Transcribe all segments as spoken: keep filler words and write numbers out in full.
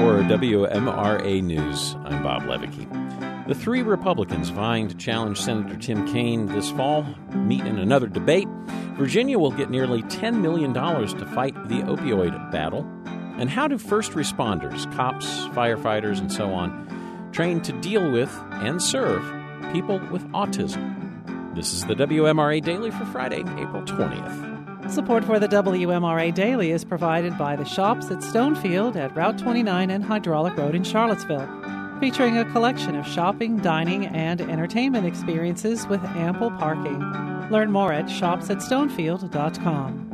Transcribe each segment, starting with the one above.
for W M R A News. I'm Bob Levicki. The three Republicans vying to challenge Senator Tim Kaine this fall meet in another debate. Virginia will get nearly ten million dollars to fight the opioid battle. And how do first responders, cops, firefighters, and so on, train to deal with and serve people with autism? This is the W M R A Daily for Friday, April twentieth. Support for the W M R A Daily is provided by the Shops at Stonefield at Route twenty-nine and Hydraulic Road in Charlottesville, featuring a collection of shopping, dining, and entertainment experiences with ample parking. Learn more at shops at stonefield dot com.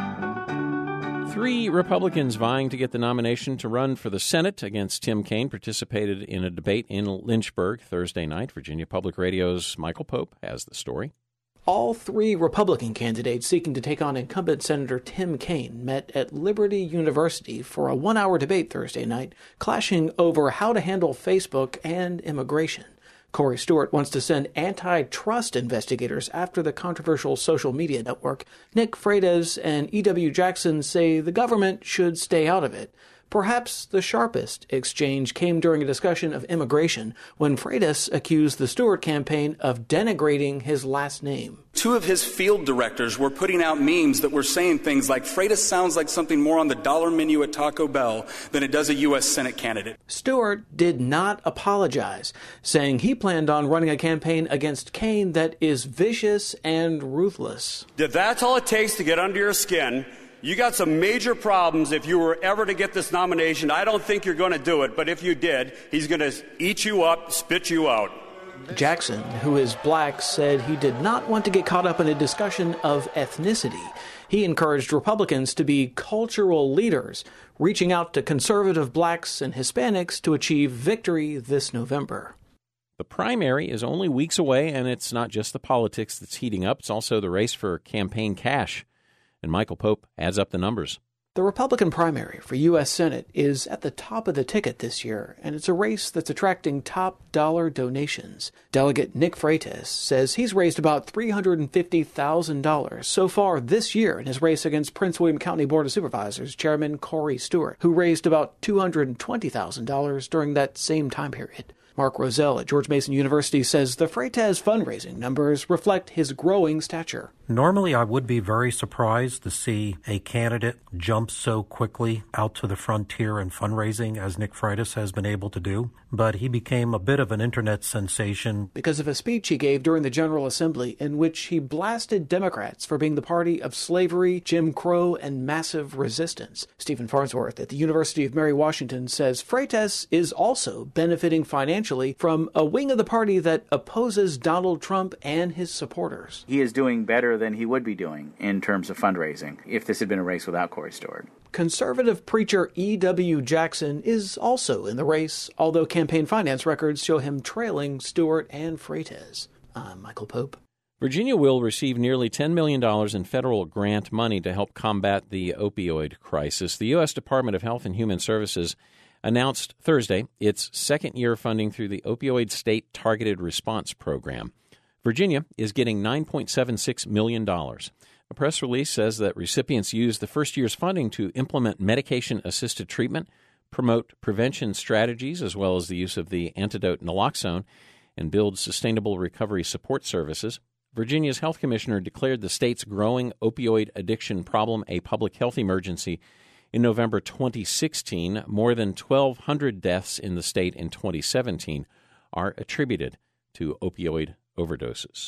Three Republicans vying to get the nomination to run for the Senate against Tim Kaine participated in a debate in Lynchburg Thursday night. Virginia Public Radio's Michael Pope has the story. All three Republican candidates seeking to take on incumbent Senator Tim Kaine met at Liberty University for a one-hour debate Thursday night, clashing over how to handle Facebook and immigration. Corey Stewart wants to send antitrust investigators after the controversial social media network. Nick Freitas and E W Jackson say the government should stay out of it. Perhaps the sharpest exchange came during a discussion of immigration when Freitas accused the Stewart campaign of denigrating his last name. Two of his field directors were putting out memes that were saying things like, Freitas sounds like something more on the dollar menu at Taco Bell than it does a U S Senate candidate. Stewart did not apologize, saying he planned on running a campaign against Kaine that is vicious and ruthless. If that's all it takes to get under your skin, you got some major problems if you were ever to get this nomination. I don't think you're going to do it, but if you did, he's going to eat you up, spit you out. Jackson, who is black, said he did not want to get caught up in a discussion of ethnicity. He encouraged Republicans to be cultural leaders, reaching out to conservative blacks and Hispanics to achieve victory this November. The primary is only weeks away, and it's not just the politics that's heating up. It's also the race for campaign cash. And Michael Pope adds up the numbers. The Republican primary for U S Senate is at the top of the ticket this year, and it's a race that's attracting top dollar donations. Delegate Nick Freitas says he's raised about three hundred fifty thousand dollars so far this year in his race against Prince William County Board of Supervisors Chairman Corey Stewart, who raised about two hundred twenty thousand dollars during that same time period. Mark Rozelle at George Mason University says the Freitas fundraising numbers reflect his growing stature. Normally, I would be very surprised to see a candidate jump so quickly out to the frontier in fundraising as Nick Freitas has been able to do, but he became a bit of an internet sensation because of a speech he gave during the General Assembly in which he blasted Democrats for being the party of slavery, Jim Crow, and massive resistance. Stephen Farnsworth at the University of Mary Washington says Freitas is also benefiting financially from a wing of the party that opposes Donald Trump and his supporters. He is doing better than he would be doing in terms of fundraising if this had been a race without Corey Stewart. Conservative preacher E W Jackson is also in the race, although campaign finance records show him trailing Stewart and Freitas. I'm Michael Pope. Virginia will receive nearly ten million dollars in federal grant money to help combat the opioid crisis. The U S Department of Health and Human Services announced Thursday its second-year funding through the Opioid State Targeted Response Program. Virginia is getting nine point seven six million dollars. A press release says that recipients use the first year's funding to implement medication-assisted treatment, promote prevention strategies, as well as the use of the antidote naloxone, and build sustainable recovery support services. Virginia's health commissioner declared the state's growing opioid addiction problem a public health emergency in November twenty sixteen. More than twelve hundred deaths in the state in twenty seventeen are attributed to opioid overdoses.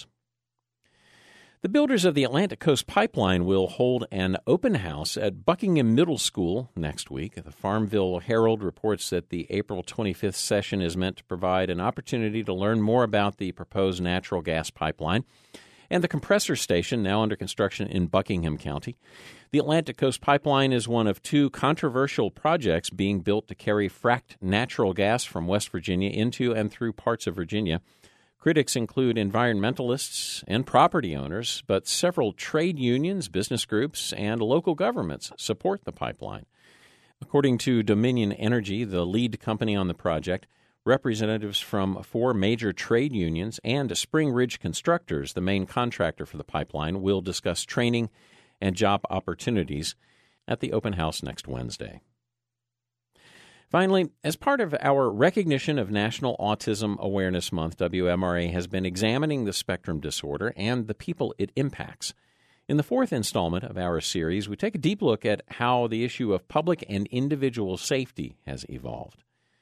The builders of the Atlantic Coast Pipeline will hold an open house at Buckingham Middle School next week. The Farmville Herald reports that the April twenty-fifth session is meant to provide an opportunity to learn more about the proposed natural gas pipeline and the compressor station now under construction in Buckingham County. The Atlantic Coast Pipeline is one of two controversial projects being built to carry fracked natural gas from West Virginia into and through parts of Virginia. Critics include environmentalists and property owners, but several trade unions, business groups, and local governments support the pipeline. According to Dominion Energy, the lead company on the project, representatives from four major trade unions and Spring Ridge Constructors, the main contractor for the pipeline, will discuss training and job opportunities at the open house next Wednesday. Finally, as part of our recognition of National Autism Awareness Month, W M R A has been examining the spectrum disorder and the people it impacts. In the fourth installment of our series, we take a deep look at how the issue of public and individual safety has evolved.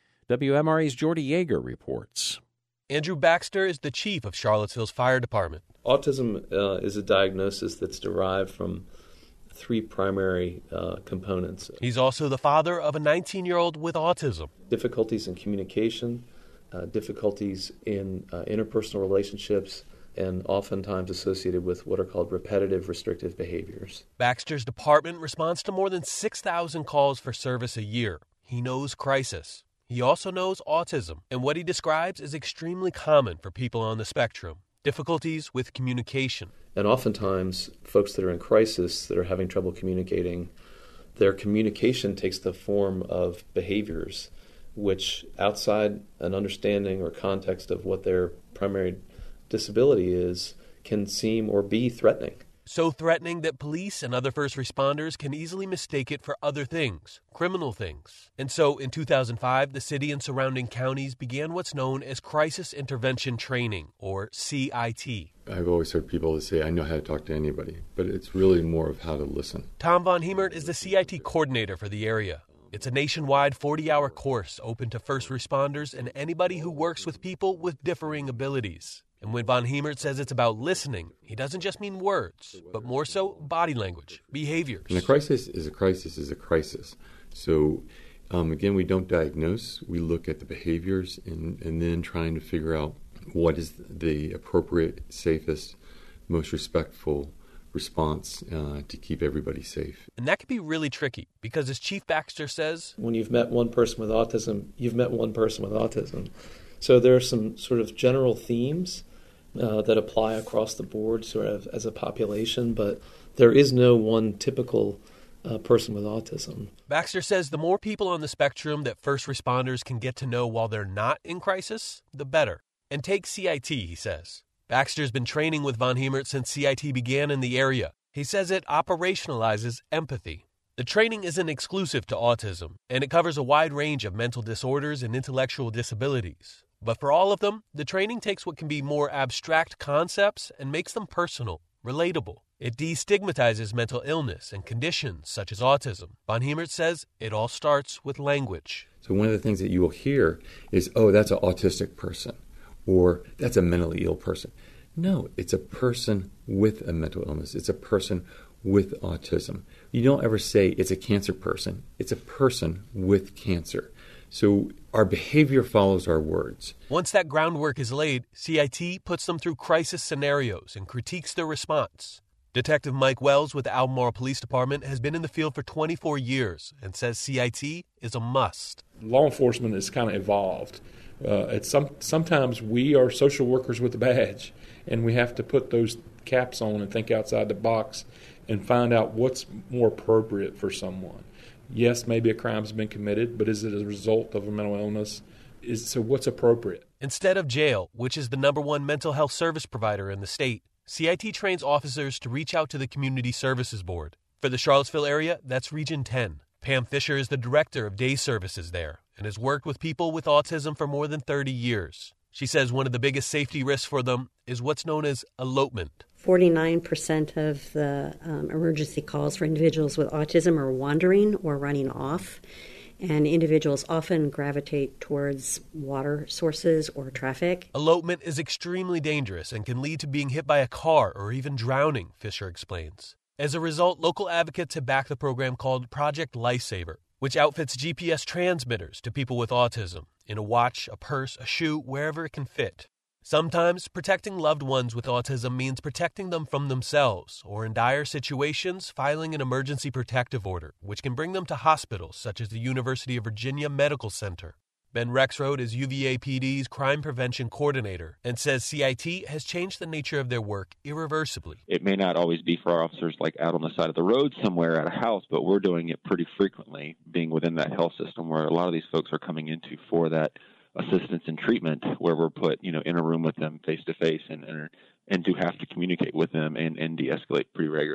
W M R A's Jordy Yeager reports. Andrew Baxter is the chief of Charlottesville's fire department. Autism uh, is a diagnosis that's derived from three primary uh, components. He's also the father of a nineteen-year-old with autism. Difficulties in communication, uh, difficulties in uh, interpersonal relationships, and oftentimes associated with what are called repetitive restrictive behaviors. Baxter's department responds to more than six thousand calls for service a year. He knows crisis. He also knows autism, and what he describes is extremely common for people on the spectrum. Difficulties with communication. And oftentimes, folks that are in crisis, that are having trouble communicating, their communication takes the form of behaviors which, outside an understanding or context of what their primary disability is, can seem or be threatening. So threatening that police and other first responders can easily mistake it for other things, criminal things. And so in two thousand five, the city and surrounding counties began what's known as Crisis Intervention Training, or C I T. I've always heard people say, I know how to talk to anybody, but it's really more of how to listen. Tom Von Hemert is the C I T coordinator for the area. It's a nationwide forty-hour course open to first responders and anybody who works with people with differing abilities. And when Von Hemert says it's about listening, he doesn't just mean words, but more so body language, behaviors. And a crisis is a crisis is a crisis. So, um, again, we don't diagnose. We look at the behaviors and, and then trying to figure out what is the appropriate, safest, most respectful response uh, to keep everybody safe. And that can be really tricky because, as Chief Baxter says, when you've met one person with autism, you've met one person with autism. So there are some sort of general themes uh, that apply across the board sort of as a population, but there is no one typical uh, person with autism. Baxter says the more people on the spectrum that first responders can get to know while they're not in crisis, the better. And take C I T, he says. Baxter's been training with Von Hemert since C I T began in the area. He says it operationalizes empathy. The training isn't exclusive to autism, and it covers a wide range of mental disorders and intellectual disabilities. But for all of them, the training takes what can be more abstract concepts and makes them personal, relatable. It destigmatizes mental illness and conditions such as autism. Von Hemert says it all starts with language. So one of the things that you will hear is, oh, that's an autistic person, or that's a mentally ill person. No, it's a person with a mental illness. It's a person with autism. You don't ever say it's a cancer person. It's a person with cancer. So our behavior follows our words. Once that groundwork is laid, C I T puts them through crisis scenarios and critiques their response. Detective Mike Wells with the Albemarle Police Department has been in the field for twenty-four years and says C I T is a must. Law enforcement has kind of evolved. Uh, it's some, sometimes we are social workers with a badge, and we have to put those caps on and think outside the box and find out what's more appropriate for someone. Yes, maybe a crime's been committed, but is it a result of a mental illness? Is, so what's appropriate? Instead of jail, which is the number one mental health service provider in the state, C I T trains officers to reach out to the Community Services Board. For the Charlottesville area, that's Region ten. Pam Fisher is the director of day services there and has worked with people with autism for more than thirty years. She says one of the biggest safety risks for them is what's known as elopement. forty-nine percent of the um, emergency calls for individuals with autism are wandering or running off, and individuals often gravitate towards water sources or traffic. Elopement is extremely dangerous and can lead to being hit by a car or even drowning, Fisher explains. As a result, local advocates have backed the program called Project Lifesaver, which outfits G P S transmitters to people with autism in a watch, a purse, a shoe, wherever it can fit. Sometimes protecting loved ones with autism means protecting them from themselves, or in dire situations, filing an emergency protective order, which can bring them to hospitals such as the University of Virginia Medical Center. Ben Rexroad is U V A P D's crime prevention coordinator and says C I T has changed the nature of their work irreversibly. It may not always be for our officers like out on the side of the road somewhere at a house, but we're doing it pretty frequently, being within that health system where a lot of these folks are coming into for that assistance and treatment, where we're put, you know, in a room with them face to face and and and do have to communicate with them and, and de-escalate pretty regularly.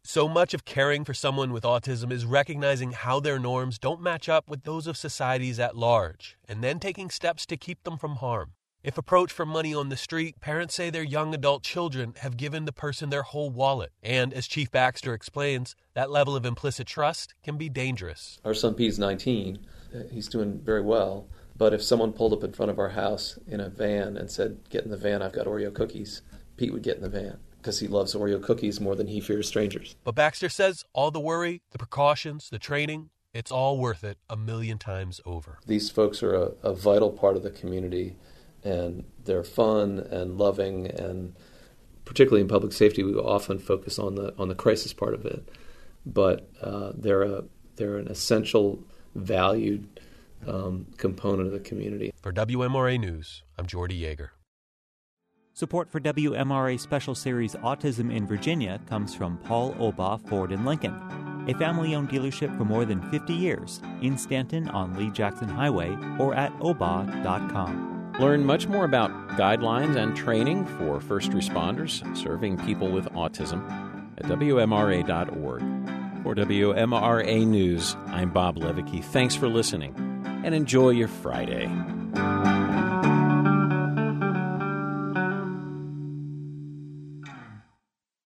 So much of caring for someone with autism is recognizing how their norms don't match up with those of societies at large, and then taking steps to keep them from harm. If approached for money on the street, parents say their young adult children have given the person their whole wallet. And as Chief Baxter explains, that level of implicit trust can be dangerous. Our son Pete's nineteen. He's doing very well. But if someone pulled up in front of our house in a van and said, "Get in the van, I've got Oreo cookies," Pete would get in the van because he loves Oreo cookies more than he fears strangers. But Baxter says all the worry, the precautions, the training, it's all worth it a million times over. These folks are a, a vital part of the community, and they're fun and loving, and particularly in public safety, we often focus on the on the crisis part of it. But uh, they're a they're an essential, valued um, component of the community. For W M R A News, I'm Jordy Yeager. Support for W M R A Special Series Autism in Virginia comes from Paul Obaugh Ford in Lincoln, a family-owned dealership for more than fifty years in Stanton on Lee Jackson Highway or at obaugh dot com. Learn much more about guidelines and training for first responders serving people with autism at W M R A dot org. For W M R A News, I'm Bob Levicki. Thanks for listening, and enjoy your Friday.